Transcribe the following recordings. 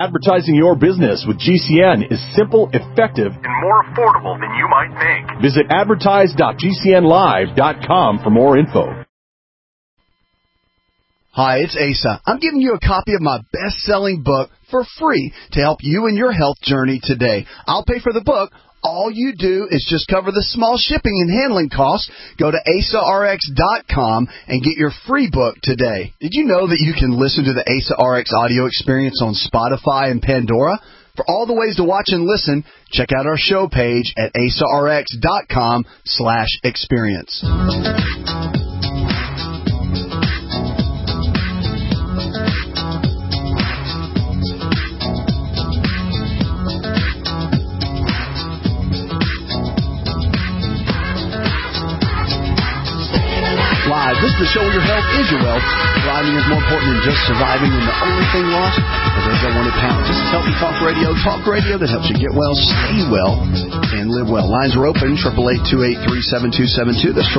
Advertising your business with GCN is simple, effective, and more affordable than you might think. Visit advertise.gcnlive.com for more info. Hi, it's Asa. I'm giving you a copy of my best-selling book for free to help you in your health journey today. I'll pay for the book. All you do is just cover the small shipping and handling costs. Go to AsaRx.com and get your free book today. Did you know that you can listen to the Asa RX audio experience on Spotify and Pandora? For all the ways to watch and listen, check out our show page at AsaRx.com/experience. Live. This is the show where your health is your wealth. Thriving is more important than just surviving, and the only thing lost is those that want it pounds. This is Healthy Talk Radio that helps you get well, stay well, and live well. Lines are open, 888-283-7272. That's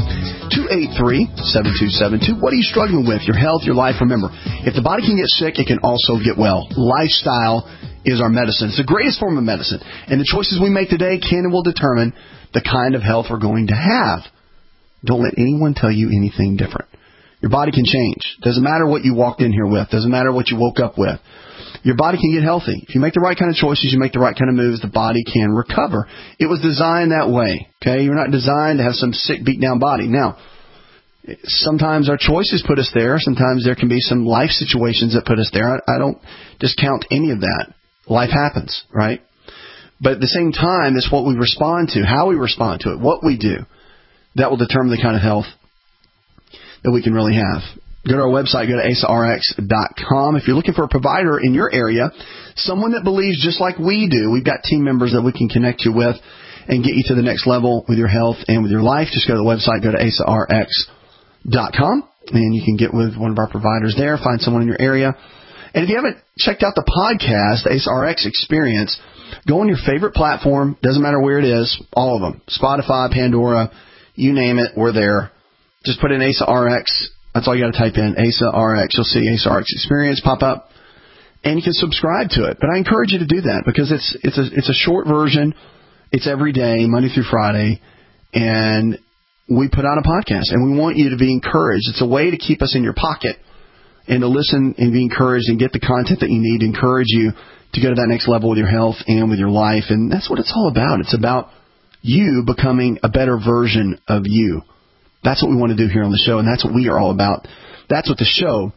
888-283-7272. What are you struggling with? Your health, your life? Remember, if the body can get sick, it can also get well. Lifestyle is our medicine. It's the greatest form of medicine. And the choices we make today can and will determine the kind of health we're going to have. Don't let anyone tell you anything different. Your body can change. Doesn't matter what you walked in here with. Doesn't matter what you woke up with. Your body can get healthy. If you make the right kind of choices, you make the right kind of moves, the body can recover. It was designed that way. Okay? You're not designed to have some sick, beat-down body. Now, sometimes our choices put us there. Sometimes there can be some life situations that put us there. I don't discount any of that. Life happens, right? But at the same time, it's what we respond to, how we respond to it, what we do. That will determine the kind of health that we can really have. Go to our website, go to AsaRx.com. If you're looking for a provider in your area, someone that believes just like we do, we've got team members that we can connect you with and get you to the next level with your health and with your life. Just go to the website, go to AsaRx.com, and you can get with one of our providers there, find someone in your area. And if you haven't checked out the podcast, the AsaRx Experience, go on your favorite platform. Doesn't matter where it is, all of them. Spotify, Pandora, you name it, we're there. Just put in Asa RX. That's all you got to type in, Asa RX. You'll see Asa RX Experience pop up, and you can subscribe to it. But I encourage you to do that because it's a short version. It's every day, Monday through Friday, and we put out a podcast, and we want you to be encouraged. It's a way to keep us in your pocket and to listen and be encouraged and get the content that you need to encourage you to go to that next level with your health and with your life. And that's what it's all about. It's about you becoming a better version of you. That's what we want to do here on the show, and that's what we are all about. That's what the show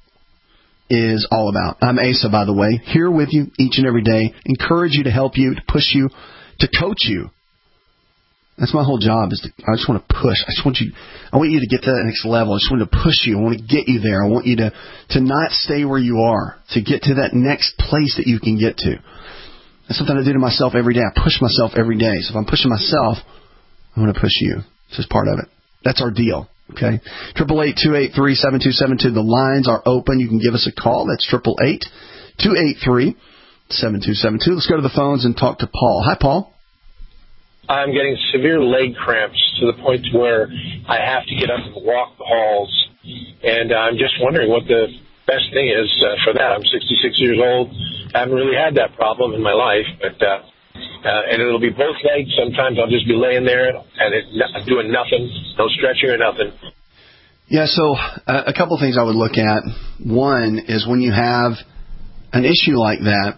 is all about. I'm Asa, by the way, here with you each and every day, encourage you, to help you, to push you, to coach you. That's my whole job. I just want to push. I want you to get to that next level. I just want to push you. I want to get you there. I want you to not stay where you are, to get to that next place that you can get to. That's something I do to myself every day. I push myself every day. So if I'm pushing myself, I'm going to push you. It's just part of it. That's our deal. Okay. 888-283-7272. The lines are open. You can give us a call. That's 888-283-7272. Let's go to the phones and talk to Paul. Hi, Paul. I'm getting severe leg cramps to the point where I have to get up and walk the halls. And I'm just wondering what the best thing is for that. I'm 66 years old. I haven't really had that problem in my life, but and it'll be both legs. Sometimes I'll just be laying there and doing nothing, no stretching or nothing. Yeah, so a couple of things I would look at. One is when you have an issue like that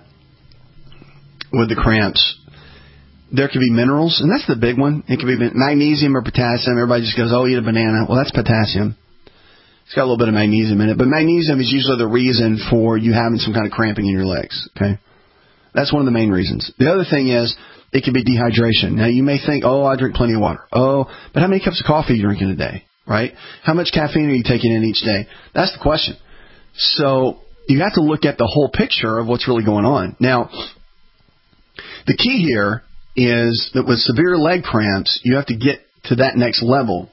with the cramps, there could be minerals, and that's the big one. It could be magnesium or potassium. Everybody just goes, oh, eat a banana. Well, that's potassium. It's got a little bit of magnesium in it, but magnesium is usually the reason for you having some kind of cramping in your legs, okay? That's one of the main reasons. The other thing is it could be dehydration. Now, you may think, oh, I drink plenty of water. Oh, but how many cups of coffee are you drinking a day, right? How much caffeine are you taking in each day? That's the question. So you have to look at the whole picture of what's really going on. Now, the key here is that with severe leg cramps, you have to get to that next level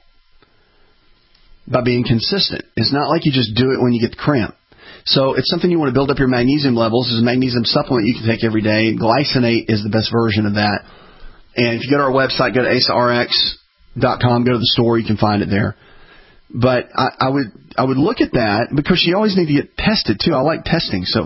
by being consistent. It's not like you just do it when you get the cramp. So it's something you want to build up your magnesium levels. There's a magnesium supplement you can take every day. Glycinate is the best version of that. And if you go to our website, go to AsaRx.com, go to the store, you can find it there. But I would look at that because you always need to get tested too. I like testing. So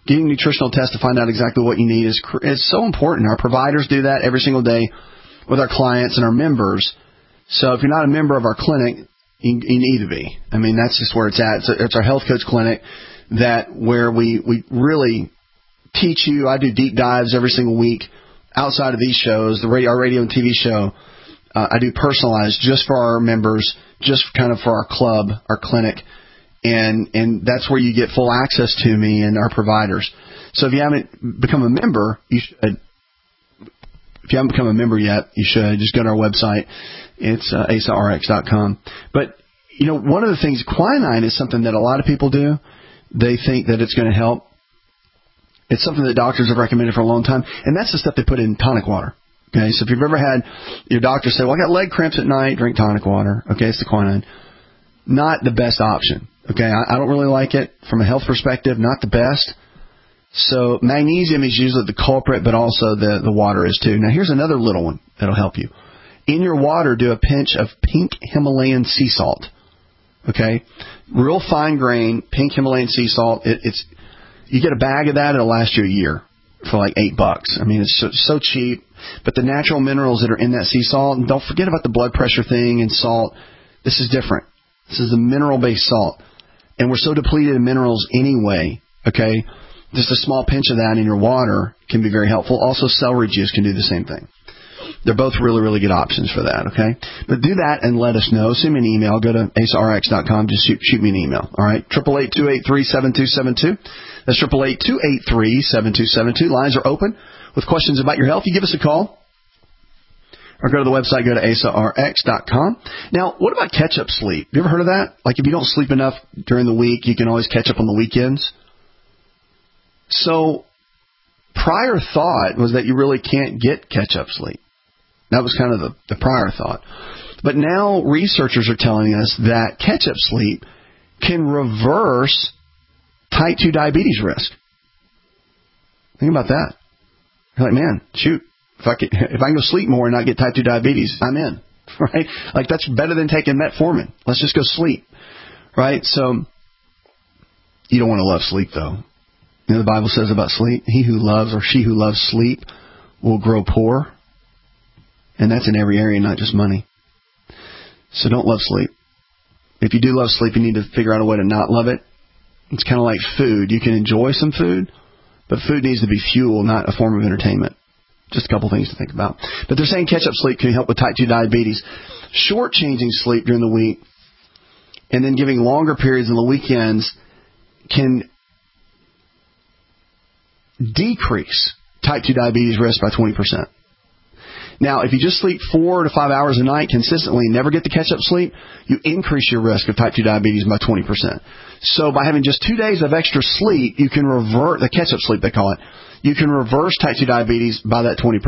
Getting nutritional tests to find out exactly what you need is so important. Our providers do that every single day with our clients and our members. So if you're not a member of our clinic, you need to be. I mean, that's just where it's at. It's our Health Coach Clinic where we really teach you. I do deep dives every single week outside of these shows, our radio and TV show. I do personalized just for our members, just kind of for our club, our clinic. And that's where you get full access to me and our providers. So if you haven't become a member, you should. If you haven't become a member yet, you should. Just go to our website. It's asarx.com. But, one of the things, quinine is something that a lot of people do. They think that it's going to help. It's something that doctors have recommended for a long time. And that's the stuff they put in tonic water. Okay, so if you've ever had your doctor say, well, I got leg cramps at night, drink tonic water. Okay, it's the quinine. Not the best option. Okay, I don't really like it from a health perspective, not the best. So magnesium is usually the culprit, but also the water is too. Now here's another little one that'll help you. In your water, do a pinch of pink Himalayan sea salt. Okay, real fine grain pink Himalayan sea salt. You get a bag of that, it'll last you a year for like $8. I mean, it's so cheap. But the natural minerals that are in that sea salt, and don't forget about the blood pressure thing and salt. This is different. This is a mineral-based salt. And we're so depleted in minerals anyway, okay? Just a small pinch of that in your water can be very helpful. Also, celery juice can do the same thing. They're both really, really good options for that, okay? But do that and let us know. Send me an email. Go to asarx.com. Just shoot me an email, all right? 888-283-7272. That's 888-283-7272. Lines are open with questions about your health. You give us a call. Or go to the website, go to asarx.com. Now, what about catch-up sleep? You ever heard of that? Like if you don't sleep enough during the week, you can always catch up on the weekends. So, prior thought was that you really can't get catch-up sleep. That was kind of the prior thought. But now researchers are telling us that catch-up sleep can reverse type 2 diabetes risk. Think about that. You're like, man, shoot. If I can go sleep more and not get type 2 diabetes, I'm in, right? Like that's better than taking metformin. Let's just go sleep, right? So you don't want to love sleep, though. The Bible says about sleep, he who loves or she who loves sleep will grow poor. And that's in every area, not just money. So don't love sleep. If you do love sleep, you need to figure out a way to not love it. It's kind of like food. You can enjoy some food, but food needs to be fuel, not a form of entertainment. Just a couple things to think about. But they're saying catch-up sleep can help with type 2 diabetes. Short-changing sleep during the week and then giving longer periods on the weekends can decrease type 2 diabetes risk by 20%. Now, if you just sleep 4 to 5 hours a night consistently and never get the catch-up sleep, you increase your risk of type 2 diabetes by 20%. So by having just 2 days of extra sleep, you can revert the catch-up sleep, they call it. You can reverse type 2 diabetes by that 20%.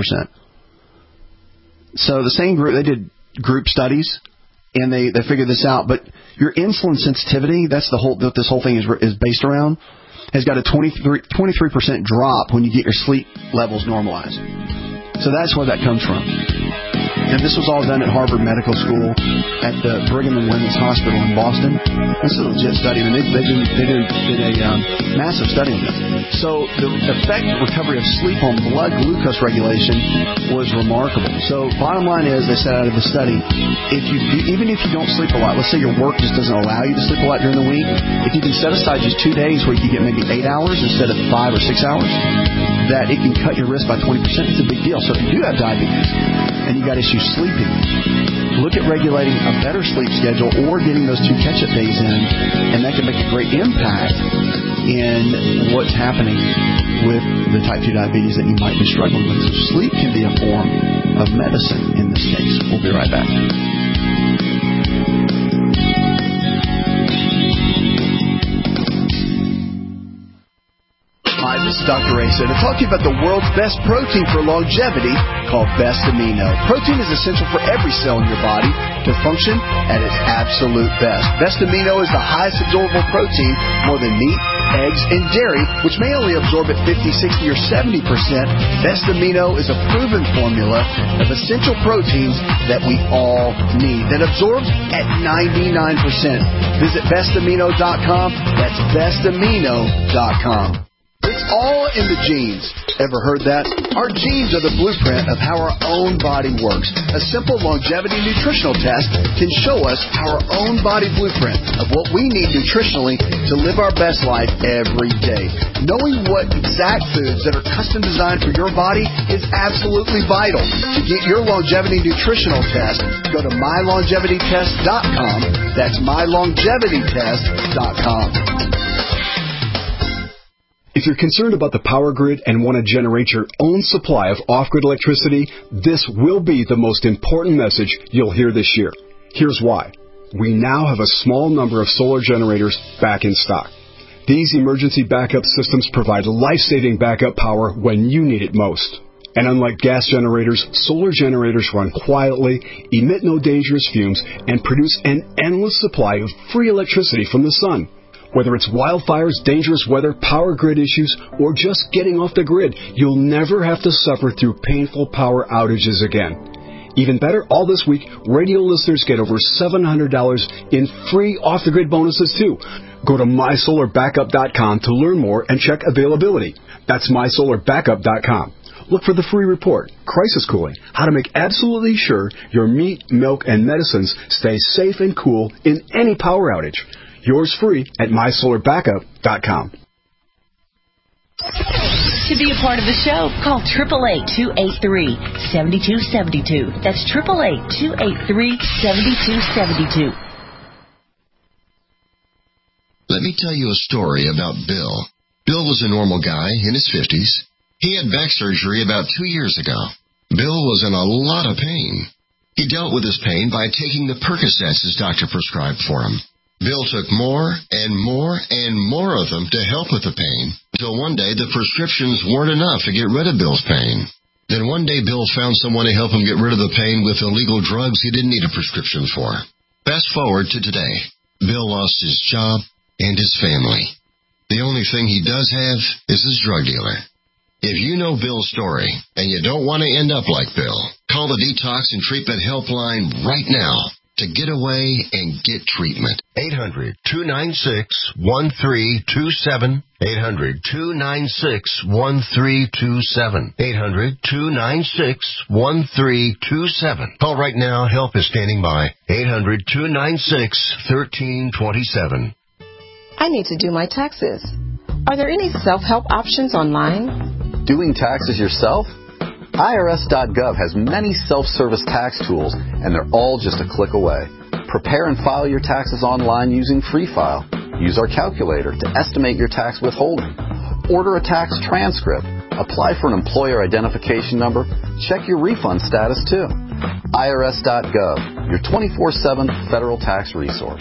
So the same group, they did group studies, and they figured this out. But your insulin sensitivity, that's what this whole thing is based around, has got a 23% drop when you get your sleep levels normalized. So that's where that comes from. And this was all done at Harvard Medical School at the Brigham and Women's Hospital in Boston. This is a legit study. I mean, they did a massive study on this. So the effect of recovery of sleep on blood glucose regulation was remarkable. So bottom line is, they said out of the study, even if you don't sleep a lot, let's say your work just doesn't allow you to sleep a lot during the week, if you can set aside just 2 days where you can get maybe 8 hours instead of 5 or 6 hours, that it can cut your risk by 20%. It's a big deal. So if you do have diabetes and you got issues sleeping, look at regulating a better sleep schedule or getting those 2 catch-up days in, and that can make a great impact in what's happening with the type 2 diabetes that you might be struggling with. So sleep can be a form of medicine in this case. We'll be right back. Hi, this is Dr. Asa to talk to you about the world's best protein for longevity called Best Amino. Protein is essential for every cell in your body to function at its absolute best. Best Amino is the highest absorbable protein, more than meat, eggs, and dairy, which may only absorb at 50, 60, or 70%. Best Amino is a proven formula of essential proteins that we all need that absorbs at 99%. Visit bestamino.com. That's bestamino.com. This It's all in the genes. Ever heard that? Our genes are the blueprint of how our own body works. A simple longevity nutritional test can show us our own body blueprint of what we need nutritionally to live our best life every day. Knowing what exact foods that are custom designed for your body is absolutely vital. To get your longevity nutritional test, go to mylongevitytest.com. That's mylongevitytest.com. If you're concerned about the power grid and want to generate your own supply of off-grid electricity, this will be the most important message you'll hear this year. Here's why. We now have a small number of solar generators back in stock. These emergency backup systems provide life-saving backup power when you need it most. And unlike gas generators, solar generators run quietly, emit no dangerous fumes, and produce an endless supply of free electricity from the sun. Whether it's wildfires, dangerous weather, power grid issues, or just getting off the grid, you'll never have to suffer through painful power outages again. Even better, all this week, radio listeners get over $700 in free off-the-grid bonuses, too. Go to mysolarbackup.com to learn more and check availability. That's mysolarbackup.com. Look for the free report, Crisis Cooling, how to make absolutely sure your meat, milk, and medicines stay safe and cool in any power outage. Yours free at mysolarbackup.com. To be a part of the show, call 888-283-7272. That's 888-283-7272. Let me tell you a story about Bill. Bill was a normal guy in his 50s. He had back surgery about 2 years ago. Bill was in a lot of pain. He dealt with his pain by taking the Percocets his doctor prescribed for him. Bill took more and more and more of them to help with the pain, until one day the prescriptions weren't enough to get rid of Bill's pain. Then one day Bill found someone to help him get rid of the pain with illegal drugs he didn't need a prescription for. Fast forward to today. Bill lost his job and his family. The only thing he does have is his drug dealer. If you know Bill's story and you don't want to end up like Bill, call the Detox and Treatment Helpline right now to get away and get treatment. 800-296-1327. 800-296-1327. 800-296-1327. Call right now. Help is standing by. 800-296-1327. I need to do my taxes. Are there any self-help options online? Doing taxes yourself? IRS.gov has many self-service tax tools, and they're all just a click away. Prepare and file your taxes online using Free File. Use our calculator to estimate your tax withholding. Order a tax transcript. Apply for an employer identification number. Check your refund status, too. IRS.gov, your 24/7 federal tax resource.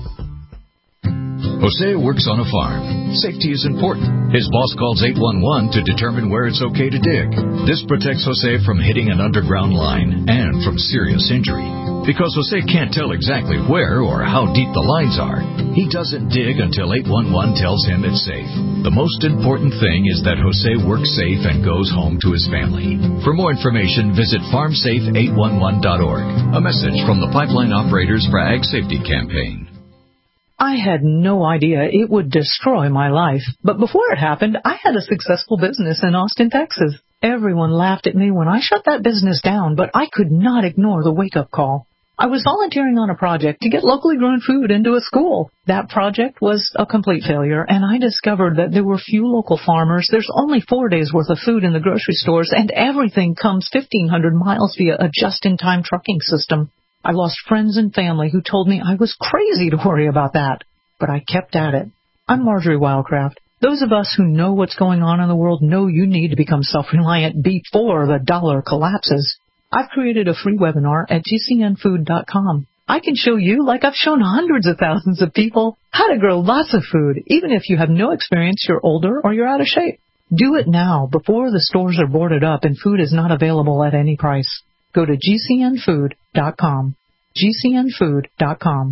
Jose works on a farm. Safety is important. His boss calls 811 to determine where it's okay to dig. This protects Jose from hitting an underground line and from serious injury. Because Jose can't tell exactly where or how deep the lines are, he doesn't dig until 811 tells him it's safe. The most important thing is that Jose works safe and goes home to his family. For more information, visit farmsafe811.org. A message from the Pipeline Operators for Ag Safety Campaign. I had no idea it would destroy my life. But before it happened, I had a successful business in Austin, Texas. Everyone laughed at me when I shut that business down, but I could not ignore the wake-up call. I was volunteering on a project to get locally grown food into a school. That project was a complete failure, and I discovered that there were few local farmers. There's only 4 days' worth of food in the grocery stores, and everything comes 1,500 miles via a just-in-time trucking system. I lost friends and family who told me I was crazy to worry about that. But I kept at it. I'm Marjorie Wildcraft. Those of us who know what's going on in the world know you need to become self-reliant before the dollar collapses. I've created a free webinar at gcnfood.com. I can show you, like I've shown hundreds of thousands of people, how to grow lots of food, even if you have no experience, you're older, or you're out of shape. Do it now before the stores are boarded up and food is not available at any price. Go to gcnfood.com. gcnfood.com.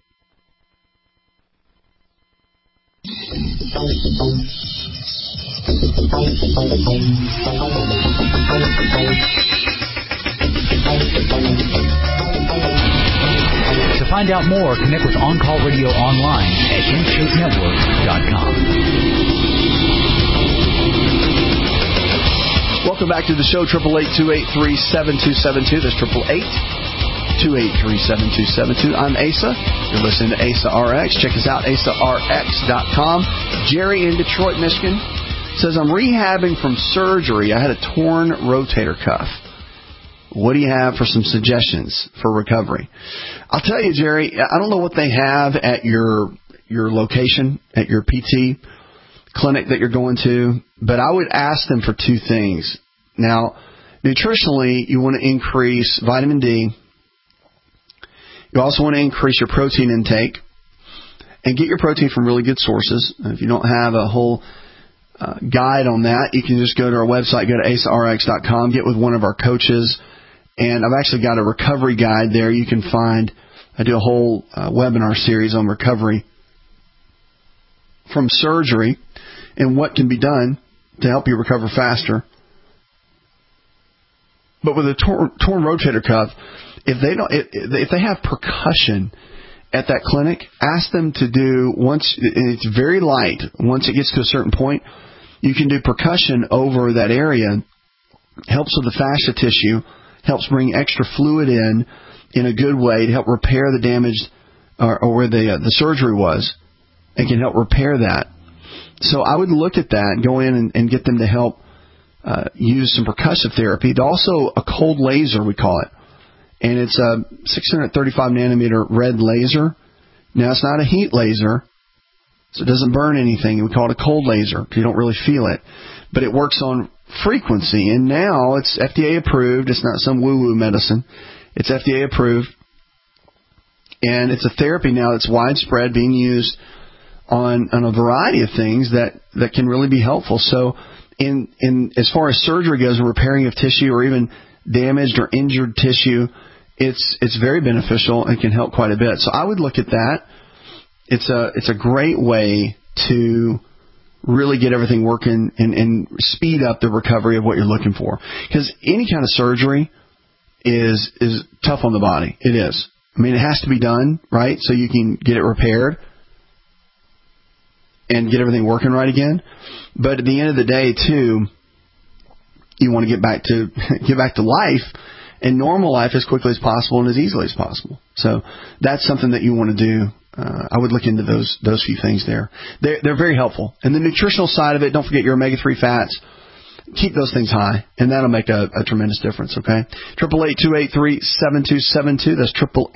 To find out more, connect with On Call Radio online at InShapeNetwork.com. Welcome back to the show, 888-283-7272. That's 888-283-7272. I'm Asa. You're listening to Asa RX. Check us out, asarx.com. Jerry in Detroit, Michigan says, I'm rehabbing from surgery. I had a torn rotator cuff. What do you have for some suggestions for recovery? I'll tell you, Jerry, I don't know what they have at your location, at your PT clinic that you're going to, but I would ask them for two things. Now, nutritionally, you want to increase vitamin D. You also want to increase your protein intake and get your protein from really good sources. If you don't have a whole guide on that, you can just go to our website, go to asarx.com, get with one of our coaches. And I've actually got a recovery guide there you can find. I do a whole webinar series on recovery from surgery and what can be done to help you recover faster. But with a torn rotator cuff, if they have percussion at that clinic, ask them to do, once it's very light, once it gets to a certain point, you can do percussion over that area. Helps with the fascia tissue, helps bring extra fluid in a good way to help repair the damage or where the surgery was. It can help repair that. So I would look at that, go in and get them to help use some percussive therapy. Also a cold laser, we call it. And it's a 635 nanometer red laser. Now, it's not a heat laser, so it doesn't burn anything. We call it a cold laser because you don't really feel it. But it works on frequency, and now it's FDA approved. It's not some woo-woo medicine. It's FDA approved, and it's a therapy now that's widespread, being used on a variety of things that can really be helpful. So in as far as surgery goes and repairing of tissue or even damaged or injured tissue, it's very beneficial and can help quite a bit. So I would look at that. It's a great way to really get everything working and speed up the recovery of what you're looking for. Because any kind of surgery is tough on the body. It is. I mean, it has to be done, right, so you can get it repaired and get everything working right again. But at the end of the day, too, you want to get back to life and normal life as quickly as possible and as easily as possible. So that's something that you want to do. I would look into those few things there. They're very helpful. And the nutritional side of it, don't forget your omega-3 fats. Keep those things high, and that'll make a tremendous difference, okay? 888-283-7272. That's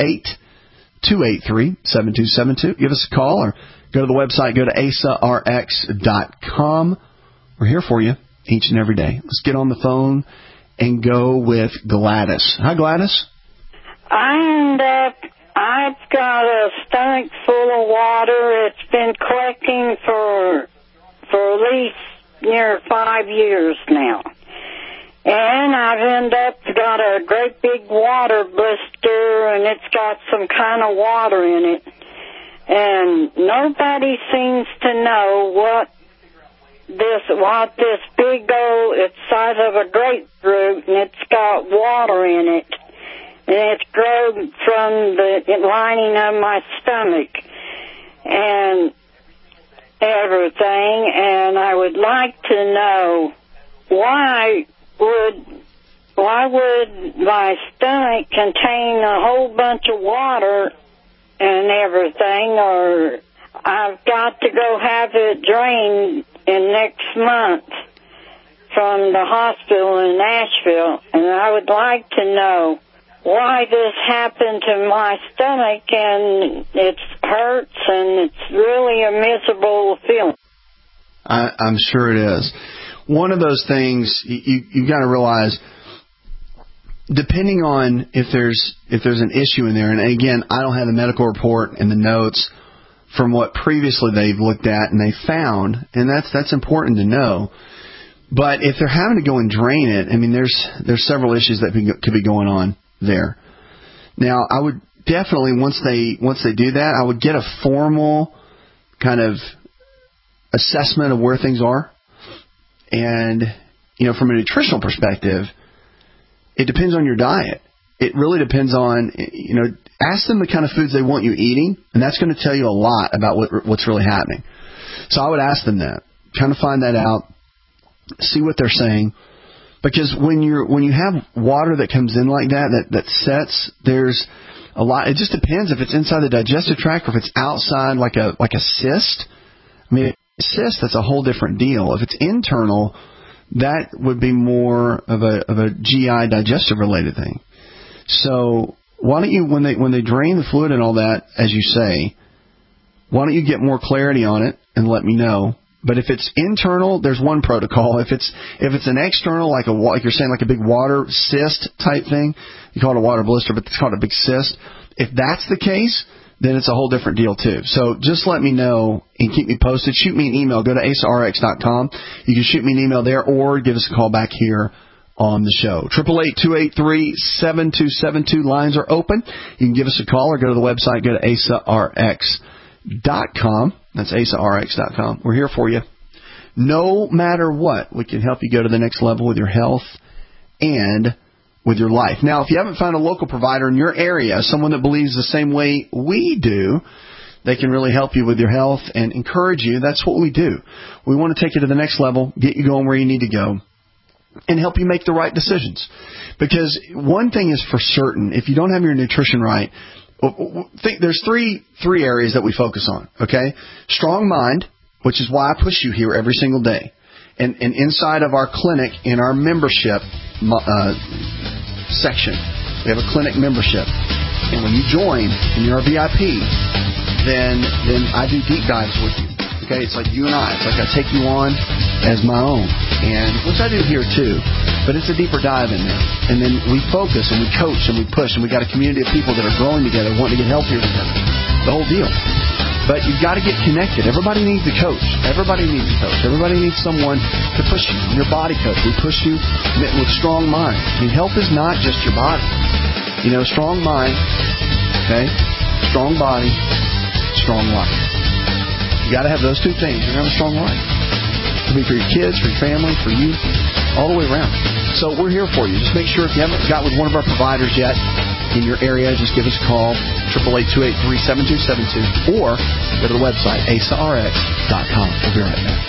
888-283-7272. Give us a call or go to the website. Go to asarx.com. We're here for you each and every day. Let's get on the phone and go with Gladys. Hi, Gladys. I've got a stomach full of water. It's been collecting for at least near 5 years now. And I've got a great big water blister, and it's got some kind of water in it. And nobody seems to know what this big old, it's the size of a grapefruit, and it's got water in it. And it's grown from the lining of my stomach and everything. And I would like to know why would my stomach contain a whole bunch of water and everything, or I've got to go have it drained in next month from the hospital in Nashville, and I would like to know why this happened to my stomach, and it hurts, and it's really a miserable feeling. I'm sure it is. One of those things you've got to realize, depending on if there's an issue in there, and again, I don't have the medical report and the notes from what previously they've looked at and they found, and that's important to know. But if they're having to go and drain it, I mean, there's several issues that could be going on there. Now, I would definitely, once they do that, I would get a formal kind of assessment of where things are. And, from a nutritional perspective, it depends on your diet. It really depends on, ask them the kind of foods they want you eating, and that's going to tell you a lot about what's really happening. So I would ask them that, kind of find that out, see what they're saying. Because when you have water that comes in like that sets, there's a lot. It just depends if it's inside the digestive tract or if it's outside like a cyst. I mean, a cyst, that's a whole different deal. If it's internal, that would be more of a GI digestive related thing. So why don't you, when they drain the fluid and all that, as you say, why don't you get more clarity on it and let me know? But if it's internal, there's one protocol. If it's an external, like you're saying, like a big water cyst type thing, you call it a water blister, but it's called a big cyst. If that's the case, then it's a whole different deal too. So just let me know and keep me posted. Shoot me an email. Go to AceRx.com. You can shoot me an email there or give us a call back here on the show. 888-283-7272. Lines are open. You can give us a call or go to the website. Go to AceRx.com. That's AceRx.com. We're here for you. No matter what, we can help you go to the next level with your health and with your life. Now, if you haven't found a local provider in your area, someone that believes the same way we do, they can really help you with your health and encourage you. That's what we do. We want to take you to the next level, get you going where you need to go, and help you make the right decisions. Because one thing is for certain, if you don't have your nutrition right, there's three areas that we focus on, okay? Strong mind, which is why I push you here every single day. And inside of our clinic, in our membership section, we have a clinic membership. And when you join and you're a VIP, then I do deep dives with you. Okay, it's like you and I. It's like I take you on as my own, and which I do here too. But it's a deeper dive in there. And then we focus and we coach and we push, and we got a community of people that are growing together, wanting to get healthier together. The whole deal. But you've got to get connected. Everybody needs a coach. Everybody needs a coach. Everybody needs someone to push you. Your body coach. We push you with strong mind. I mean, health is not just your body. You know, strong mind, okay, strong body, strong life. You got to have those two things. You're going to have a strong life. It could be for your kids, for your family, for you, all the way around. So we're here for you. Just make sure if you haven't got with one of our providers yet in your area, just give us a call, 888-283-7272, or go to the website, AceRx.com. We'll be right back.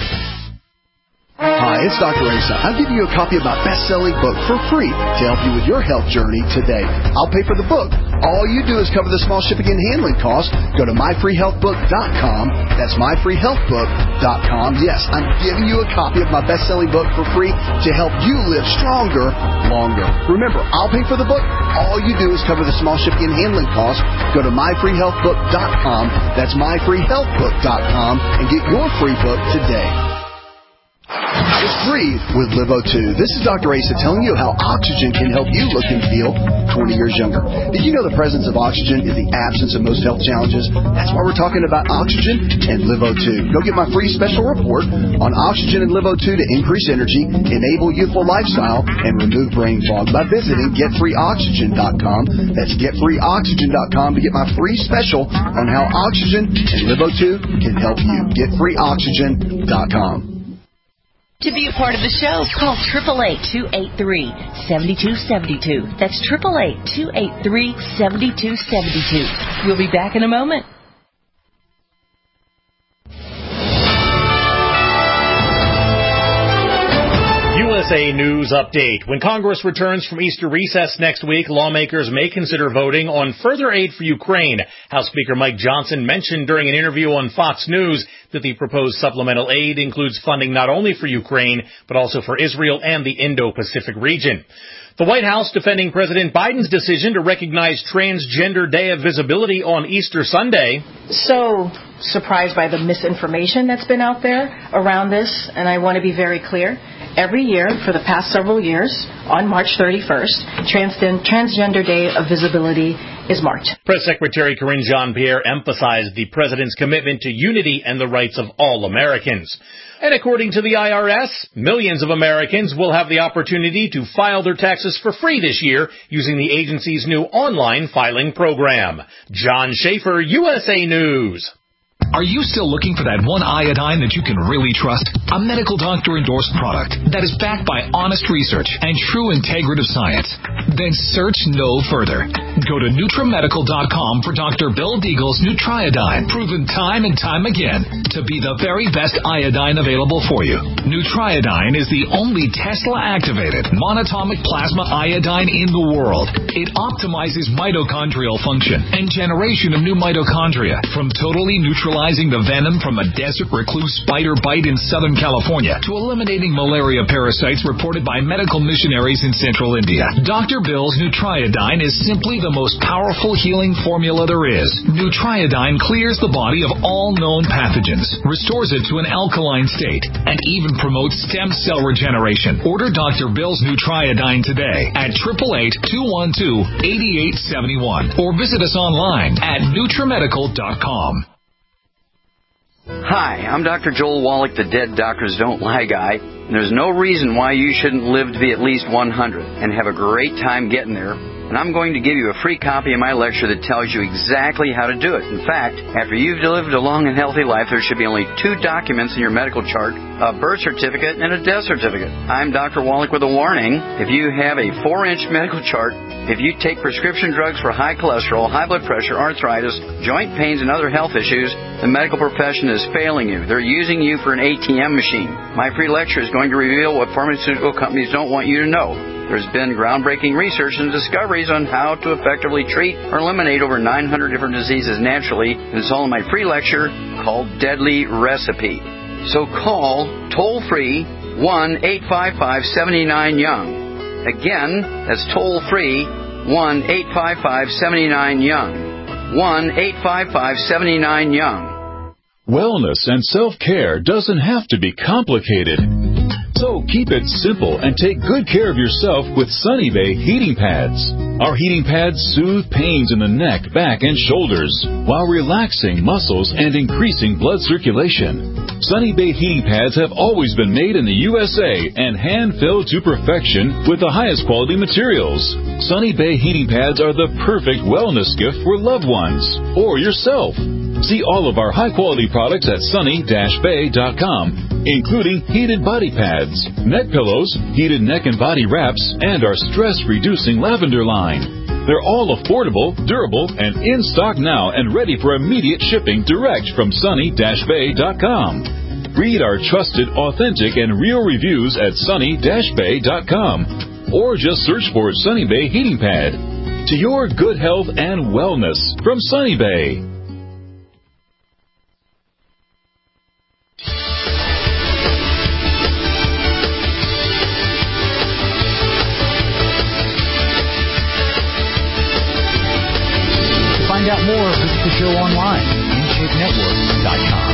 Hi, it's Dr. Asa. I'll give you a copy of my best-selling book for free to help you with your health journey today. I'll pay for the book. All you do is cover the small shipping and handling costs. Go to myfreehealthbook.com. That's myfreehealthbook.com. Yes, I'm giving you a copy of my best-selling book for free to help you live stronger, longer. Remember, I'll pay for the book. All you do is cover the small shipping and handling costs. Go to myfreehealthbook.com. That's myfreehealthbook.com and get your free book today. It's free with LiveO2. This is Dr. Asa telling you how oxygen can help you look and feel 20 years younger. Did you know the presence of oxygen is the absence of most health challenges? That's why we're talking about oxygen and LiveO2. Go get my free special report on oxygen and LiveO2 to increase energy, enable youthful lifestyle, and remove brain fog by visiting GetFreeOxygen.com. That's GetFreeOxygen.com to get my free special on how oxygen and LiveO2 can help you. GetFreeOxygen.com. To be a part of the show, call 888-283-7272. That's 888-283-7272. We'll be back in a moment. USA News Update. When Congress returns from Easter recess next week, lawmakers may consider voting on further aid for Ukraine. House Speaker Mike Johnson mentioned during an interview on Fox News that the proposed supplemental aid includes funding not only for Ukraine, but also for Israel and the Indo-Pacific region. The White House defending President Biden's decision to recognize Transgender Day of Visibility on Easter Sunday. So surprised by the misinformation that's been out there around this, and I want to be very clear. Every year for the past several years, on March 31st, Transgender Day of Visibility is marked. Press Secretary Karine Jean-Pierre emphasized the president's commitment to unity and the rights of all Americans. And according to the IRS, millions of Americans will have the opportunity to file their taxes for free this year using the agency's new online filing program. John Schaefer, USA News. Are you still looking for that one iodine that you can really trust? A medical doctor-endorsed product that is backed by honest research and true integrative science? Then search no further. Go to NutriMedical.com for Dr. Bill Deagle's Nutriodine, proven time and time again to be the very best iodine available for you. Nutriodine is the only Tesla-activated monatomic plasma iodine in the world. It optimizes mitochondrial function and generation of new mitochondria from totally neutralizing the venom from a desert recluse spider bite in Southern California to eliminating malaria parasites reported by medical missionaries in Central India. Dr. Bill's Nutriodine is simply the most powerful healing formula there is. Nutriodine clears the body of all known pathogens, restores it to an alkaline state, and even promotes stem cell regeneration. Order Dr. Bill's Nutriodine today at 888-212-8871 or visit us online at NutriMedical.com. Hi, I'm Dr. Joel Wallach, the Dead Doctors Don't Lie guy, and there's no reason why you shouldn't live to be at least 100 and have a great time getting there. And I'm going to give you a free copy of my lecture that tells you exactly how to do it. In fact, after you've lived a long and healthy life, there should be only 2 documents in your medical chart, a birth certificate and a death certificate. I'm Dr. Wallach with a warning. If you have a 4-inch medical chart, if you take prescription drugs for high cholesterol, high blood pressure, arthritis, joint pains, and other health issues, the medical profession is failing you. They're using you for an ATM machine. My free lecture is going to reveal what pharmaceutical companies don't want you to know. There's been groundbreaking research and discoveries on how to effectively treat or eliminate over 900 different diseases naturally, and it's all in my free lecture called Deadly Recipe. So call toll-free 1-855-79-YOUNG. Again, that's toll-free 1-855-79-YOUNG. 1-855-79-YOUNG. Wellness and self-care doesn't have to be complicated. So keep it simple and take good care of yourself with Sunny Bay heating pads. Our heating pads soothe pains in the neck, back, and shoulders while relaxing muscles and increasing blood circulation. Sunny Bay heating pads have always been made in the USA and hand-filled to perfection with the highest quality materials. Sunny Bay heating pads are the perfect wellness gift for loved ones or yourself. See all of our high-quality products at sunny-bay.com, including heated body pads, neck pillows, heated neck and body wraps, and our stress-reducing lavender line. They're all affordable, durable, and in stock now and ready for immediate shipping direct from sunny-bay.com. Read our trusted, authentic, and real reviews at sunny-bay.com or just search for Sunny Bay Heating Pad. To your good health and wellness from Sunny Bay. Find out more, visit the show online, InShapeNetwork.com.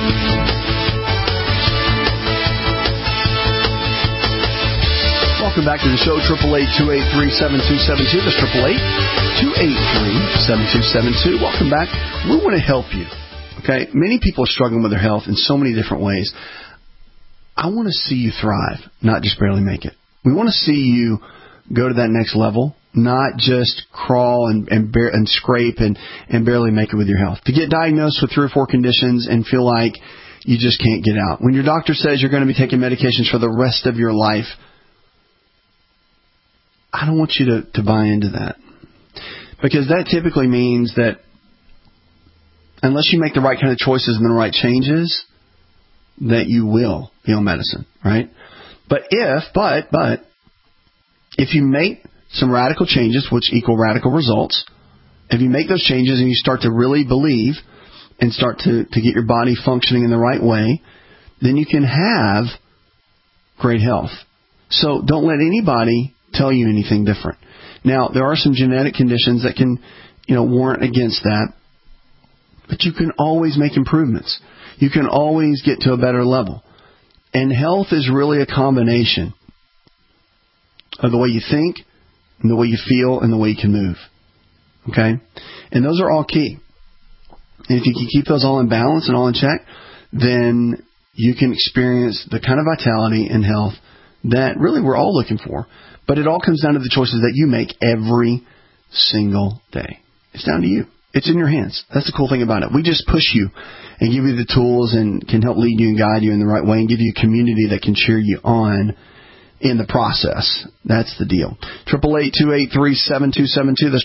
Welcome back to the show, 888-283-7272. That's 888-283-7272. Welcome back. We want to help you. Okay? Many people are struggling with their health in so many different ways. I want to see you thrive, not just barely make it. We want to see you go to that next level, not just crawl and scrape and barely make it with your health. To get diagnosed with 3 or 4 conditions and feel like you just can't get out. When your doctor says you're going to be taking medications for the rest of your life, I don't want you to buy into that. Because that typically means that unless you make the right kind of choices and the right changes, that you will be on medicine, right? But if you make some radical changes, which equal radical results, if you make those changes and you start to really believe and start to get your body functioning in the right way, then you can have great health. So don't let anybody tell you anything different. Now, there are some genetic conditions that can, warrant against that, but you can always make improvements. You can always get to a better level. And health is really a combination of the way you think, and the way you feel, and the way you can move. Okay? And those are all key. And if you can keep those all in balance and all in check, then you can experience the kind of vitality and health that really we're all looking for. But it all comes down to the choices that you make every single day. It's down to you. It's in your hands. That's the cool thing about it. We just push you and give you the tools and can help lead you and guide you in the right way and give you a community that can cheer you on in the process. That's the deal. 888-283-7272. That's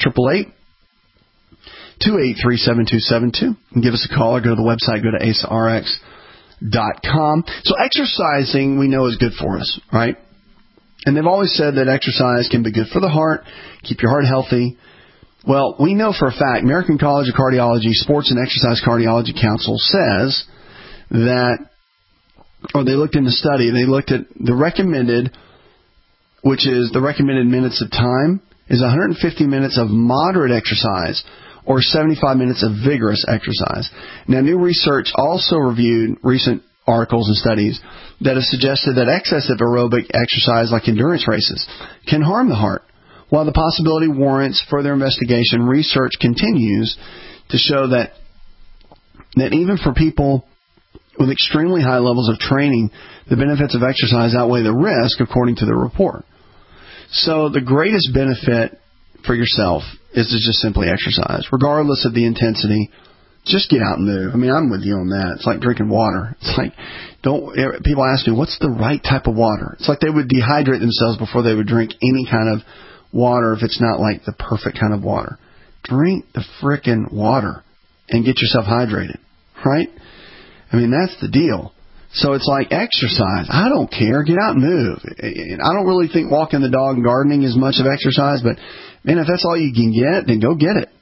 888-283-7272. And give us a call or go to the website. Go to AceRx.com. So exercising we know is good for us, right? And they've always said that exercise can be good for the heart, keep your heart healthy. Well, we know for a fact, American College of Cardiology Sports and Exercise Cardiology Council says that, or they looked in the study, they looked at the recommended, which is the recommended minutes of time, is 150 minutes of moderate exercise or 75 minutes of vigorous exercise. Now, new research also reviewed recent articles and studies that have suggested that excessive aerobic exercise like endurance races can harm the heart. While the possibility warrants further investigation, research continues to show that even for people with extremely high levels of training, the benefits of exercise outweigh the risk, according to the report. So the greatest benefit for yourself is to just simply exercise, regardless of the intensity. Just get out and move. I mean, I'm with you on that. It's like drinking water. It's like, people ask me, what's the right type of water? It's like they would dehydrate themselves before they would drink any kind of water if it's not like the perfect kind of water. Drink the frickin' water and get yourself hydrated, right? I mean, that's the deal. So it's like exercise. I don't care. Get out and move. I don't really think walking the dog and gardening is much of exercise, but, man, if that's all you can get, then go get it.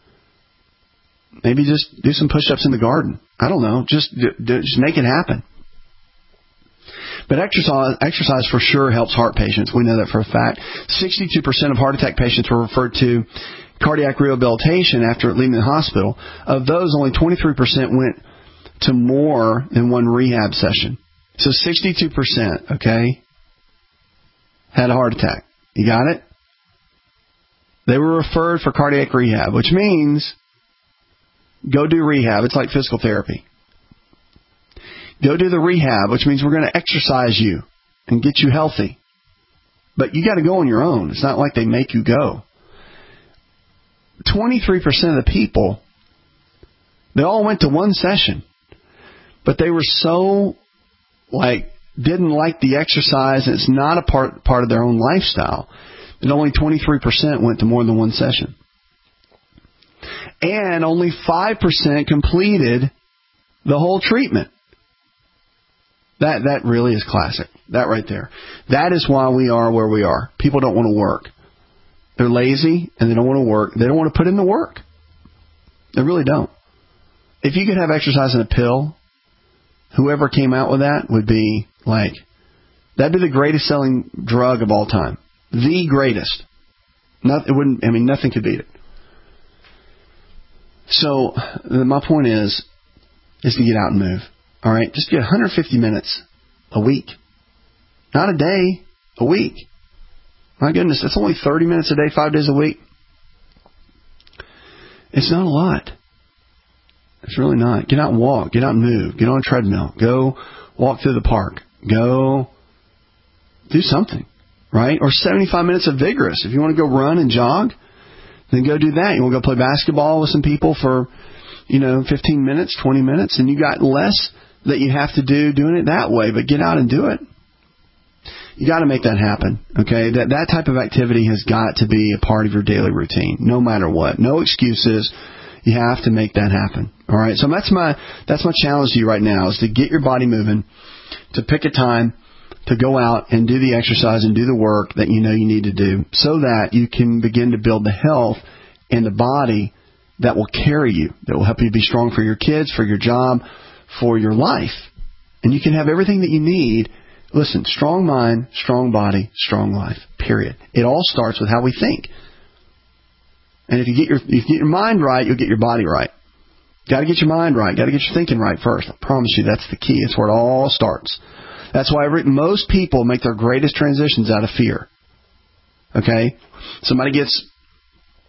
Maybe just do some push-ups in the garden. I don't know. Just make it happen. But exercise for sure helps heart patients. We know that for a fact. 62% of heart attack patients were referred to cardiac rehabilitation after leaving the hospital. Of those, only 23% went to more than one rehab session. So 62%, okay, had a heart attack. You got it? They were referred for cardiac rehab, which means go do rehab. It's like physical therapy. Go do the rehab, which means we're going to exercise you and get you healthy. But you got to go on your own. It's not like they make you go. 23% of the people, they all went to one session. But they were so, didn't like the exercise, and it's not a part of their own lifestyle, that only 23% went to more than one session. And only 5% completed the whole treatment. That really is classic. That right there. That is why we are where we are. People don't want to work. They're lazy and they don't want to work. They don't want to put in the work. They really don't. If you could have exercise in a pill, whoever came out with that would be that'd be the greatest selling drug of all time. The greatest. Nothing could beat it. So my point is to get out and move. All right, just get 150 minutes a week. Not a day, a week. My goodness, that's only 30 minutes a day, 5 days a week. It's not a lot. It's really not. Get out and walk. Get out and move. Get on a treadmill. Go walk through the park. Go do something, right? Or 75 minutes of vigorous. If you want to go run and jog, then go do that. You want to go play basketball with some people for, 15 minutes, 20 minutes, and you got less that you have to do doing it that way, but get out and do it. You got to make that happen, okay? That type of activity has got to be a part of your daily routine, no matter what. No excuses. You have to make that happen, all right? So that's my challenge to you right now, is to get your body moving, to pick a time to go out and do the exercise and do the work that you know you need to do, so that you can begin to build the health and the body that will carry you, that will help you be strong for your kids, for your job, for your life. And you can have everything that you need. Listen, strong mind, strong body, strong life, period. It all starts with how we think. And if you get your mind right, you'll get your body right. Got to get your mind right. Got to get your thinking right first. I promise you, that's the key. It's where it all starts. That's why most people make their greatest transitions out of fear. Okay? Somebody gets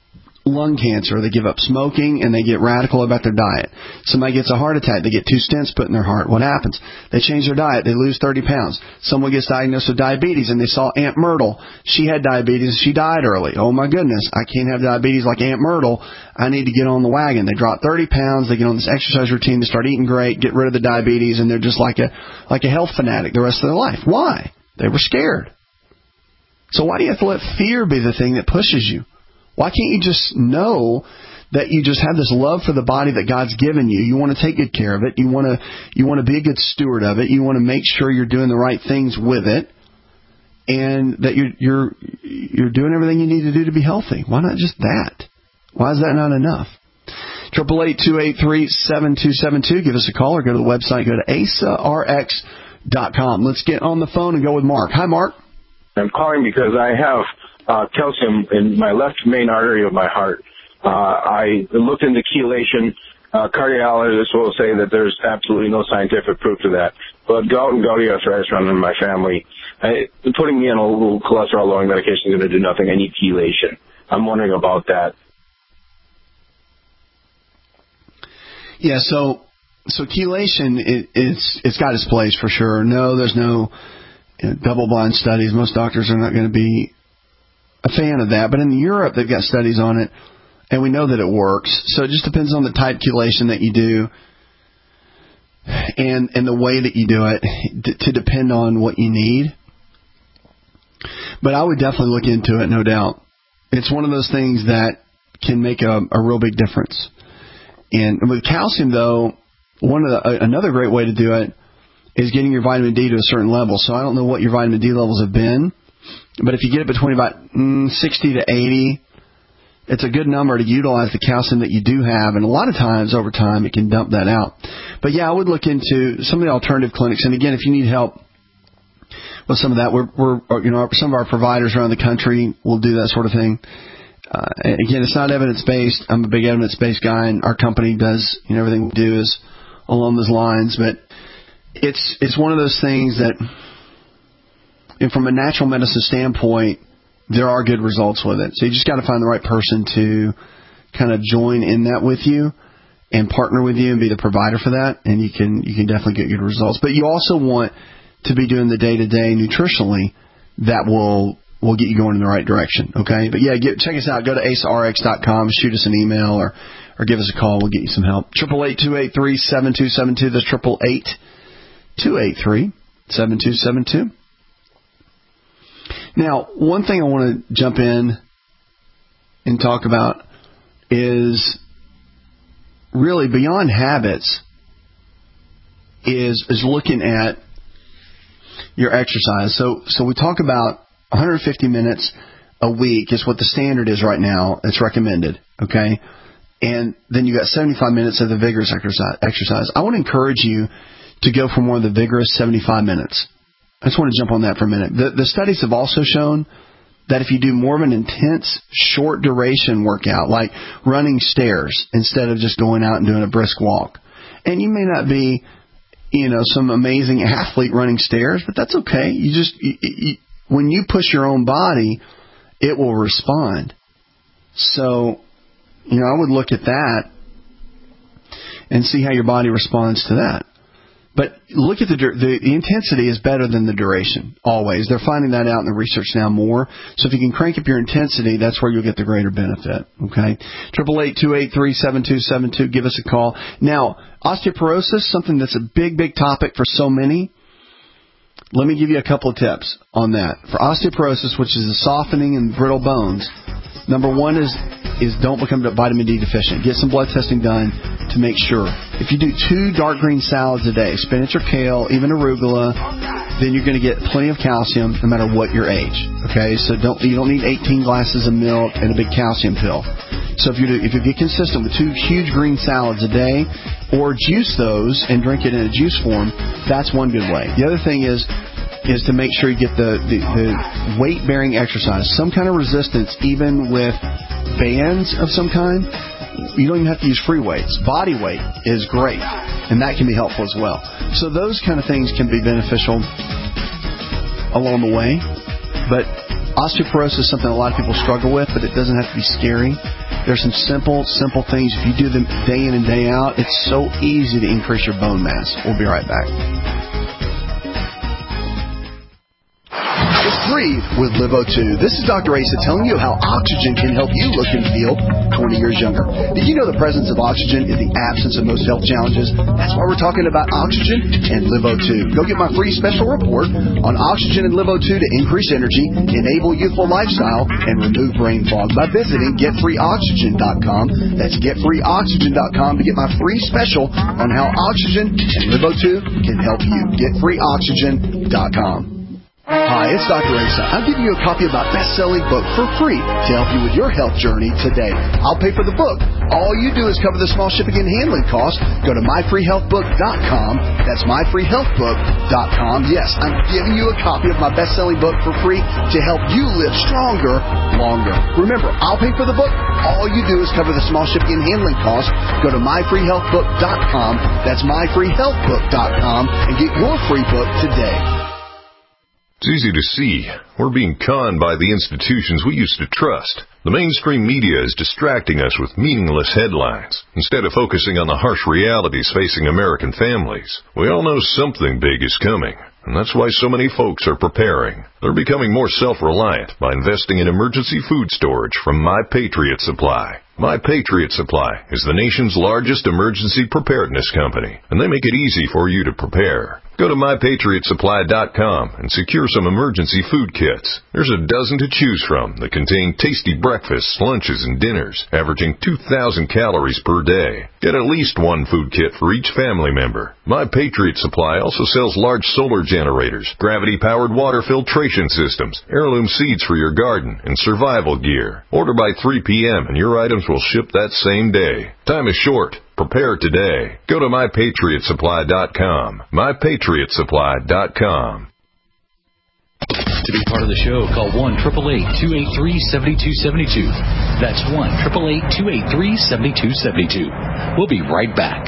lung cancer. They give up smoking, and they get radical about their diet. Somebody gets a heart attack. They get 2 stents put in their heart. What happens? They change their diet. They lose 30 pounds. Someone gets diagnosed with diabetes, and they saw Aunt Myrtle. She had diabetes. She died early. Oh, my goodness. I can't have diabetes like Aunt Myrtle. I need to get on the wagon. They drop 30 pounds. They get on this exercise routine. They start eating great, get rid of the diabetes, and they're just like a health fanatic the rest of their life. Why? They were scared. So why do you have to let fear be the thing that pushes you? Why can't you just know that you just have this love for the body that God's given you? You want to take good care of it. You want to be a good steward of it. You want to make sure you're doing the right things with it, and that you're doing everything you need to do to be healthy. Why not just that? Why is that not enough? 888-283-7272. Give us a call or go to the website. Go to AsaRx.com. Let's get on the phone and go with Mark. Hi, Mark. I'm calling because I have calcium in my left main artery of my heart. I looked into chelation. Cardiologists will say that there's absolutely no scientific proof to that. But gout and gouty arthritis run in my family. Putting me on a little cholesterol-lowering medication is going to do nothing. I need chelation. I'm wondering about that. Yeah, so chelation, it's got its place for sure. No, there's no double-blind studies. Most doctors are not going to be a fan of that. But in Europe, they've got studies on it, and we know that it works. So it just depends on the type chelation that you do and the way that you do it to depend on what you need. But I would definitely look into it, no doubt. It's one of those things that can make a real big difference. And with calcium, though, another great way to do it is getting your vitamin D to a certain level. So I don't know what your vitamin D levels have been, but if you get it between about 60 to 80, it's a good number to utilize the calcium that you do have. And a lot of times, over time, it can dump that out. But yeah, I would look into some of the alternative clinics. And again, if you need help with some of that, some of our providers around the country will do that sort of thing. Again, it's not evidence-based. I'm a big evidence-based guy, and our company does, everything we do is along those lines. But it's one of those things that, and from a natural medicine standpoint, there are good results with it. So you just got to find the right person to kind of join in that with you and partner with you and be the provider for that, and you can definitely get good results. But you also want to be doing the day-to-day nutritionally that will get you going in the right direction, okay? But yeah, check us out. Go to AsaRx.com, shoot us an email, or give us a call. We'll get you some help. 888-283-7272. That's 888-283-7272. Now, one thing I want to jump in and talk about is really beyond habits is looking at your exercise. So we talk about 150 minutes a week is what the standard is right now. It's recommended, okay? And then you got 75 minutes of the vigorous exercise. I want to encourage you to go for more of the vigorous 75 minutes. I just want to jump on that for a minute. The studies have also shown that if you do more of an intense, short duration workout, like running stairs instead of just going out and doing a brisk walk, and you may not be, some amazing athlete running stairs, but that's okay. When you push your own body, it will respond. So, I would look at that and see how your body responds to that. But look at the intensity is better than the duration, always. They're finding that out in the research now more. So if you can crank up your intensity, that's where you'll get the greater benefit, okay? 888-283-7272, give us a call. Now, osteoporosis, something that's a big, big topic for so many. Let me give you a couple of tips on that. For osteoporosis, which is the softening and brittle bones, number one is don't become vitamin D deficient. Get some blood testing done to make sure. If you do 2 dark green salads a day, spinach or kale, even arugula, then you're going to get plenty of calcium no matter what your age. Okay, so you don't need 18 glasses of milk and a big calcium pill. So if you get consistent with 2 huge green salads a day, or juice those and drink it in a juice form, that's one good way. The other thing is to make sure you get the weight-bearing exercise, some kind of resistance, even with bands of some kind. You don't even have to use free weights. Body weight is great, and that can be helpful as well. So those kind of things can be beneficial along the way. But osteoporosis is something a lot of people struggle with, but it doesn't have to be scary. There's some simple things. If you do them day in and day out, it's so easy to increase your bone mass. We'll be right back. Breathe with Livo2. This is Dr. Asa telling you how oxygen can help you look and feel 20 years younger. Did you know the presence of oxygen is the absence of most health challenges? That's why we're talking about oxygen and Livo2. Go get my free special report on oxygen and Livo2 to increase energy, enable youthful lifestyle, and remove brain fog by visiting getfreeoxygen.com. That's getfreeoxygen.com to get my free special on how oxygen and Livo2 can help you. Getfreeoxygen.com. Hi, it's Dr. Asa. I'm giving you a copy of my best-selling book for free to help you with your health journey today. I'll pay for the book. All you do is cover the small shipping and handling costs. Go to myfreehealthbook.com. That's myfreehealthbook.com. Yes, I'm giving you a copy of my best-selling book for free to help you live stronger, longer. Remember, I'll pay for the book. All you do is cover the small shipping and handling costs. Go to myfreehealthbook.com. That's myfreehealthbook.com and get your free book today. It's easy to see. We're being conned by the institutions we used to trust. The mainstream media is distracting us with meaningless headlines instead of focusing on the harsh realities facing American families. We all know something big is coming, and that's why so many folks are preparing. They're becoming more self-reliant by investing in emergency food storage from My Patriot Supply. My Patriot Supply is the nation's largest emergency preparedness company, and they make it easy for you to prepare. Go to MyPatriotSupply.com and secure some emergency food kits. There's a dozen to choose from that contain tasty breakfasts, lunches, and dinners, averaging 2,000 calories per day. Get at least one food kit for each family member. My Patriot Supply also sells large solar generators, gravity-powered water filtration systems, heirloom seeds for your garden, and survival gear. Order by 3 p.m. and your items will ship that same day. Time is short. Prepare today. Go to MyPatriotSupply.com. MyPatriotSupply.com. To be part of the show, call 1-888-283-7272. That's 1-888-283-7272. We'll be right back.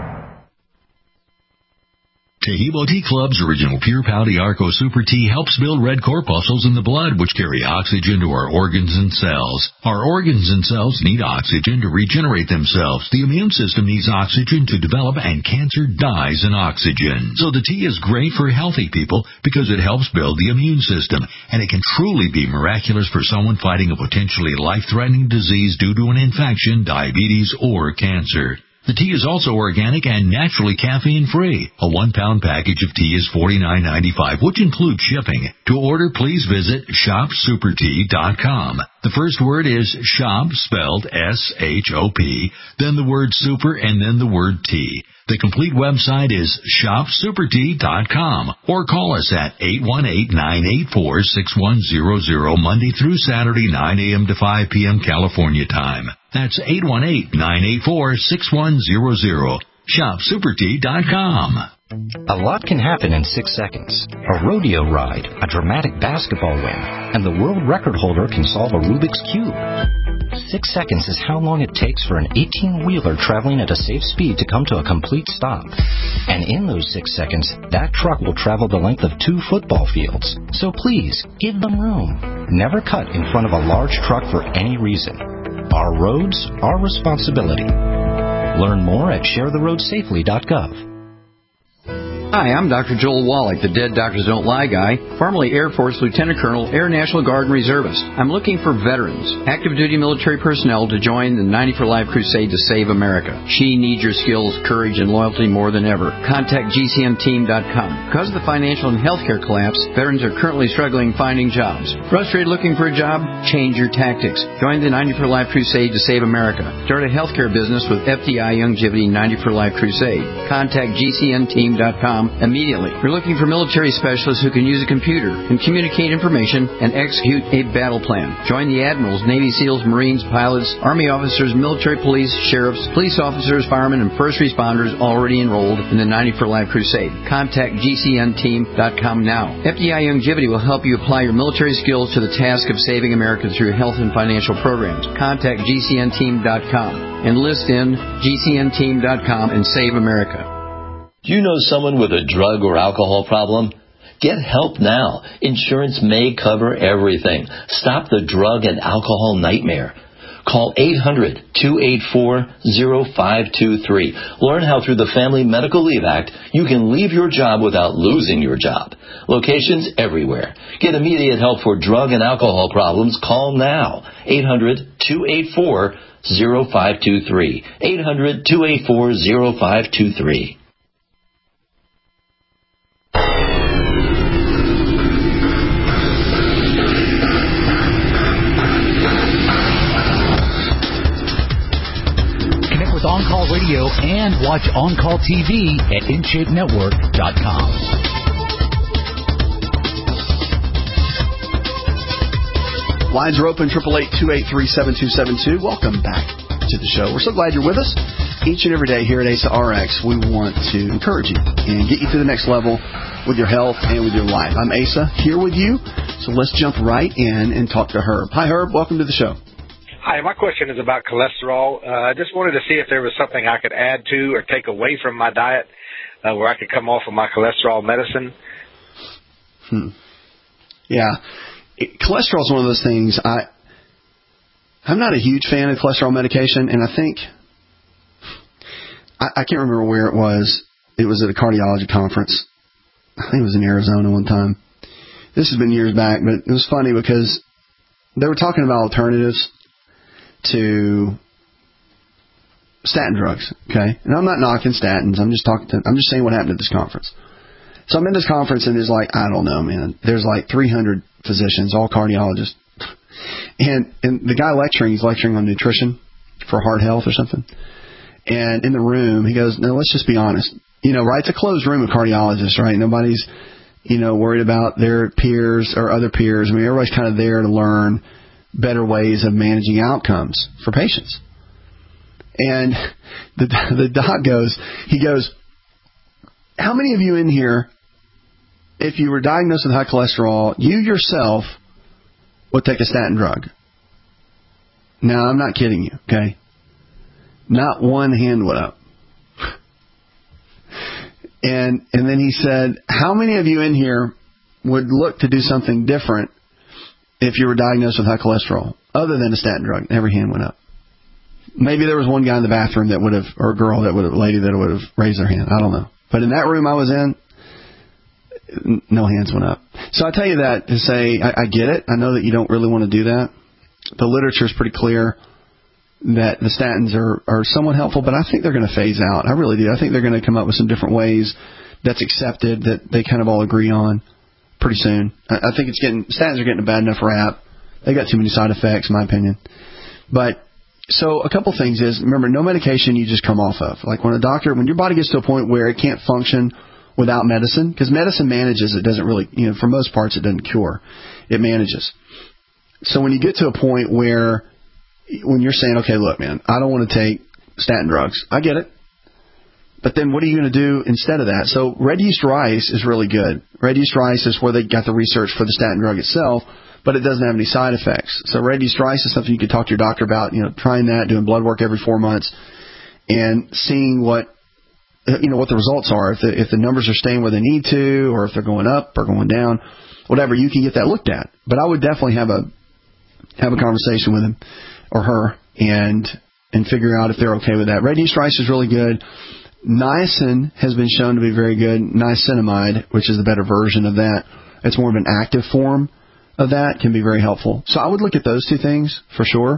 Taheebo Tea Club's original Pure Pouty Arco Super Tea helps build red corpuscles in the blood, which carry oxygen to our organs and cells. Our organs and cells need oxygen to regenerate themselves. The immune system needs oxygen to develop, and cancer dies in oxygen. So the tea is great for healthy people because it helps build the immune system, and it can truly be miraculous for someone fighting a potentially life-threatening disease due to an infection, diabetes, or cancer. The tea is also organic and naturally caffeine-free. A 1-pound package of tea is $49.95, which includes shipping. To order, please visit ShopSuperTea.com. The first word is shop, spelled S-H-O-P, then the word super, and then the word tea. The complete website is ShopSuperTea.com, or call us at 818-984-6100, Monday through Saturday, 9 a.m. to 5 p.m. California time. That's 818-984-6100. ShopSuperTea.com. A lot can happen in 6 seconds. A rodeo ride, a dramatic basketball win, and the world record holder can solve a Rubik's Cube. 6 seconds is how long it takes for an 18-wheeler traveling at a safe speed to come to a complete stop. And in those 6 seconds, that truck will travel the length of 2 football fields. So please, give them room. Never cut in front of a large truck for any reason. Our roads, our responsibility. Learn more at sharetheroadsafely.gov. Hi, I'm Dr. Joel Wallach, the Dead Doctors Don't Lie guy, formerly Air Force Lieutenant Colonel, Air National Guard and Reservist. I'm looking for veterans, active duty military personnel to join the 90 for Life crusade to save America. She needs your skills, courage, and loyalty more than ever. Contact GCNteam.com. Because of the financial and healthcare collapse, veterans are currently struggling finding jobs. Frustrated looking for a job? Change your tactics. Join the 90 for Life crusade to save America. Start a healthcare business with FDI Youngevity 90 for Life crusade. Contact GCNteam.com immediately. We're looking for military specialists who can use a computer and communicate information and execute a battle plan. Join the admirals, Navy SEALs, Marines, pilots, Army officers, military police, sheriffs, police officers, firemen, and first responders already enrolled in the 90 for Life crusade. Contact GCNteam.com now. FDI Youngevity will help you apply your military skills to the task of saving America through health and financial programs. Contact GCNteam.com. Enlist in GCNteam.com and save America. Do you know someone with a drug or alcohol problem? Get help now. Insurance may cover everything. Stop the drug and alcohol nightmare. Call 800-284-0523. Learn how through the Family Medical Leave Act you can leave your job without losing your job. Locations everywhere. Get immediate help for drug and alcohol problems. Call now. 800-284-0523. 800-284-0523. On Call Radio and watch On Call TV at InShapeNetwork.com. Lines are open, 888-283-7272. Welcome back to the show. We're so glad you're with us. Each and every day here at ASA RX, we want to encourage you and get you to the next level with your health and with your life. I'm Asa, here with you, so let's jump right in and talk to Herb. Hi, Herb. Welcome to the show. Hi, my question is about cholesterol. I just wanted to see if there was something I could add to or take away from my diet where I could come off of my cholesterol medicine. Yeah. Cholesterol is one of those things. I'm not a huge fan of cholesterol medication, and I think I can't remember where it was. It was at a cardiology conference. I think it was in Arizona one time. This has been years back, but it was funny because they were talking about alternatives to statin drugs, okay? And I'm not knocking statins. I'm just saying what happened at this conference. So I'm in this conference, and there's I don't know, man. There's 300 physicians, all cardiologists. And the guy he's lecturing on nutrition for heart health or something. And in the room, he goes, "No, let's just be honest. Right? It's a closed room of cardiologists, right? Nobody's, worried about their peers or other peers. I mean, everybody's kind of there to learn better ways of managing outcomes for patients." And the doc goes, "How many of you in here, if you were diagnosed with high cholesterol, you yourself would take a statin drug?" Now, I'm not kidding you, okay? Not one hand went up. And then he said, "How many of you in here would look to do something different if you were diagnosed with high cholesterol, other than a statin drug?" Every hand went up. Maybe there was one guy in the bathroom that would have, or a girl that would have, lady that would have raised their hand. I don't know. But in that room I was in, no hands went up. So I tell you that to say, I get it. I know that you don't really want to do that. The literature is pretty clear that the statins are somewhat helpful, but I think they're going to phase out. I really do. I think they're going to come up with some different ways that's accepted, that they kind of all agree on pretty soon. I think statins are getting a bad enough rap. They got too many side effects, in my opinion. But so a couple things is, remember, no medication you just come off of. When your body gets to a point where it can't function without medicine, because medicine manages, it doesn't really, for most parts it doesn't cure. It manages. So when you get to a point where, when you're saying, okay, look, man, I don't want to take statin drugs. I get it. But then what are you going to do instead of that? So red yeast rice is really good. Red yeast rice is where they got the research for the statin drug itself, but it doesn't have any side effects. So red yeast rice is something you could talk to your doctor about, trying that, doing blood work every 4 months, and seeing what the results are. If the numbers are staying where they need to, or if they're going up or going down, whatever, you can get that looked at. But I would definitely have a conversation with him or her and figure out if they're okay with that. Red yeast rice is really good. Niacin has been shown to be very good. Niacinamide, which is the better version of that, it's more of an active form of that, can be very helpful. So I would look at those two things for sure,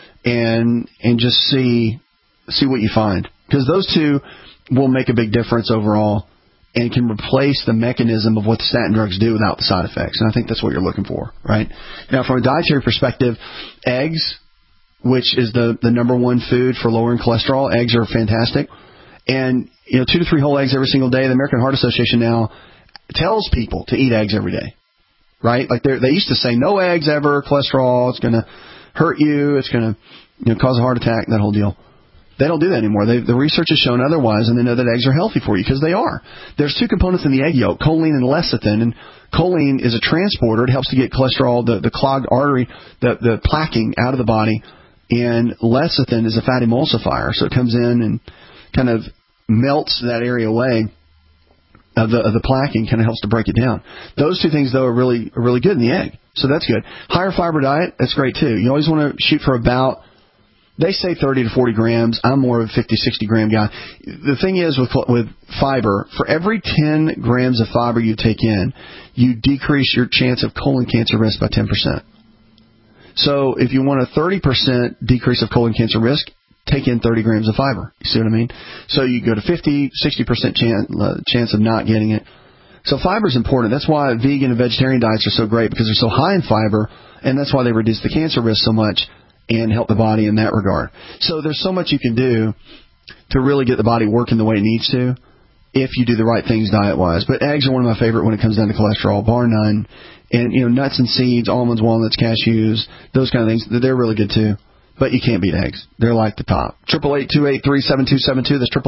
and just see what you find, because those two will make a big difference overall and can replace the mechanism of what the statin drugs do without the side effects. And I think that's what you're looking for, right? Now, from a dietary perspective, eggs, which is the number one food for lowering cholesterol, eggs are fantastic. And 2 to 3 whole eggs every single day. The American Heart Association now tells people to eat eggs every day, right? They used to say no eggs ever, cholesterol, it's going to hurt you, it's going to cause a heart attack, that whole deal. They don't do that anymore. The research has shown otherwise, and they know that eggs are healthy for you, because they are. There's 2 components in the egg yolk, choline and lecithin. And choline is a transporter. It helps to get cholesterol, the clogged artery, the plaquing out of the body. And lecithin is a fat emulsifier, so it comes in and kind of melts that area away of the plaquing, kind of helps to break it down. Those 2 things, though, are really good in the egg, so that's good. Higher fiber diet, that's great too. You always want to shoot for about They say 30 to 40 grams. I'm more of a 50, 60 gram guy. The thing is with fiber, for every 10 grams of fiber you take in, you decrease your chance of colon cancer risk by 10%. So if you want a 30% decrease of colon cancer risk, take in 30 grams of fiber. You see what I mean? So you go to 50, 60% chance of not getting it. So fiber is important. That's why vegan and vegetarian diets are so great, because they're so high in fiber, and that's why they reduce the cancer risk so much and help the body in that regard. So there's so much you can do to really get the body working the way it needs to if you do the right things diet-wise. But eggs are one of my favorite when it comes down to cholesterol, bar none. And, nuts and seeds, almonds, walnuts, cashews, those kind of things, they're really good too. But you can't beat eggs. They're like the top. 888-283-7272. That's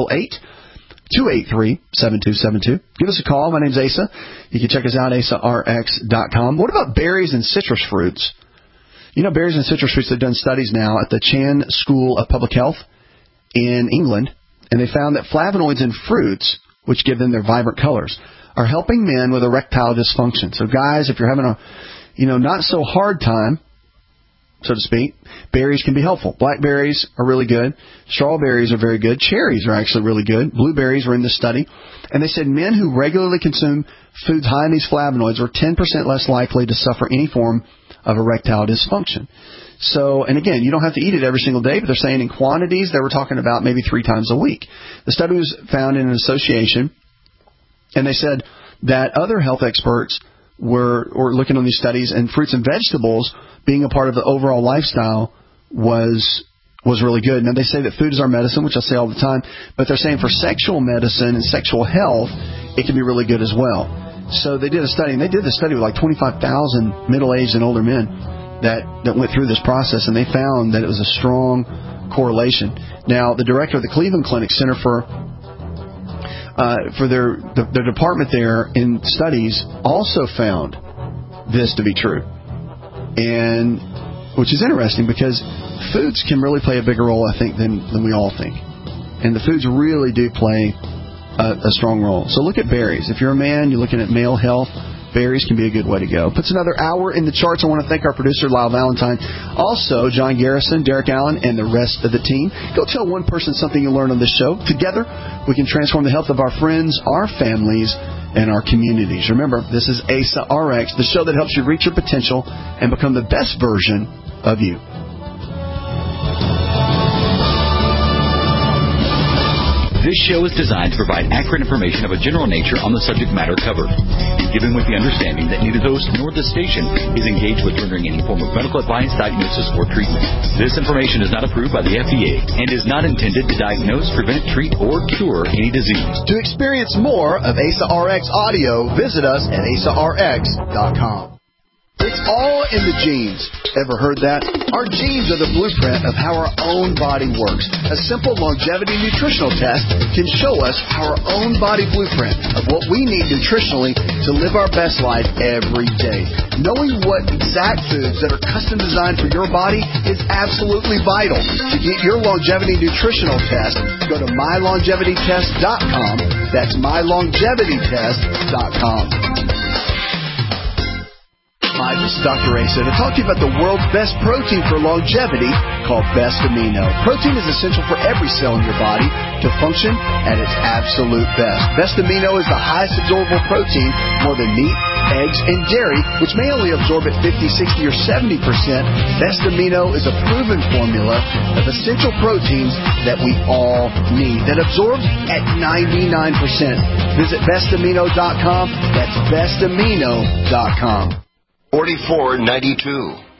888-283-7272. Give us a call. My name's Asa. You can check us out, asarx.com. What about berries and citrus fruits? Berries and citrus fruits, they've done studies now at the Chan School of Public Health in England, and they found that flavonoids in fruits, which give them their vibrant colors, are helping men with erectile dysfunction. So guys, if you're having a, not so hard time, so to speak, berries can be helpful. Blackberries are really good. Strawberries are very good. Cherries are actually really good. Blueberries were in this study. And they said men who regularly consume foods high in these flavonoids are 10% less likely to suffer any form of erectile dysfunction. So, and again, you don't have to eat it every single day, but they're saying in quantities, they were talking about maybe 3 times a week. The study was found in an association, and they said that other health experts were looking on these studies, and fruits and vegetables being a part of the overall lifestyle was really good. Now, they say that food is our medicine, which I say all the time, but they're saying for sexual medicine and sexual health, it can be really good as well. So they did a study, and they did the study with like 25,000 middle-aged and older men that went through this process, and they found that it was a strong correlation. Now, the director of the Cleveland Clinic Center for their department there in studies also found this to be true, and which is interesting because foods can really play a bigger role, I think, than we all think, and the foods really do play a strong role. So look at berries. If you're a man, you're looking at male health, berries can be a good way to go. Puts another hour in the charts. I want to thank our producer, Lyle Valentine. Also, John Garrison, Derek Allen, and the rest of the team. Go tell one person something you learned on this show. Together, we can transform the health of our friends, our families, and our communities. Remember, this is ASA RX, the show that helps you reach your potential and become the best version of you. This show is designed to provide accurate information of a general nature on the subject matter covered, and given with the understanding that neither host nor the station is engaged with rendering any form of medical advice, diagnosis, or treatment. This information is not approved by the FDA and is not intended to diagnose, prevent, treat, or cure any disease. To experience more of ASA RX audio, visit us at asarx.com. It's all in the genes. Ever heard that? Our genes are the blueprint of how our own body works. A simple longevity nutritional test can show us our own body blueprint of what we need nutritionally to live our best life every day. Knowing what exact foods that are custom designed for your body is absolutely vital. To get your longevity nutritional test, go to mylongevitytest.com. That's mylongevitytest.com. Hi, this is Dr. Asa to talk to you about the world's best protein for longevity called Best Amino. Protein is essential for every cell in your body to function at its absolute best. Best Amino is the highest absorbable protein, more than meat, eggs, and dairy, which may only absorb at 50, 60, or 70%. Best Amino is a proven formula of essential proteins that we all need, that absorbs at 99%. Visit bestamino.com. That's bestamino.com. 4492.